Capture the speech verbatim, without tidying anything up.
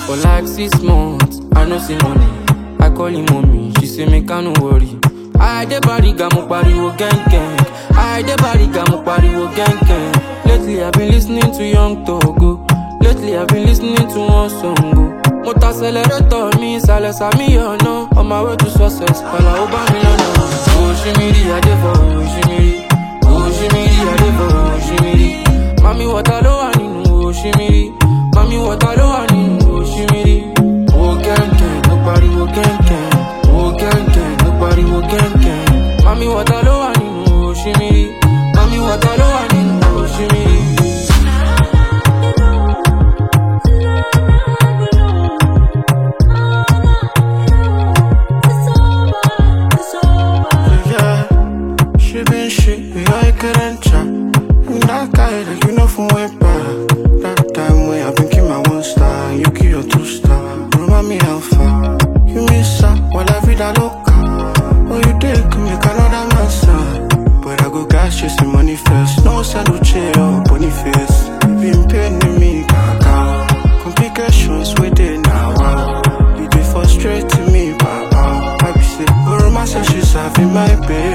For like six months, I no see money. I call him mommy, she say make I no worry. I dey bariga mo pariwo gang gang. I dey bariga mo pariwo gang gang. Lately I've been listening to Young Togo. Lately I've been listening to one song go. Motor accelerator mi sale sami yono. On my way to success, pala oba mi lona. Oh shimiri I dey for oh shimiri. Oh shimiri I dey for oh shimiri. Mami water lo wa ninu oh shimiri. Mami water lo wa ninu oh shimiri. Oh gang gang, no pariwo gang gang. Oh gang gang, no pariwo gang gang. Mami water lo wa ninu oh shimiri. Mami water lo wa ninu oh shimiri. You know from way back. That time when I been keep my one star, you keep your two star. Remind me how far you miss out while I vida loca. Oh, you did make another man son. But I go gas chasing money first. No saluche or boniface. You been paying me, gaga. Complications with it now. Wow. You be frustrating me, wow. I be sick, but my said she's having my baby.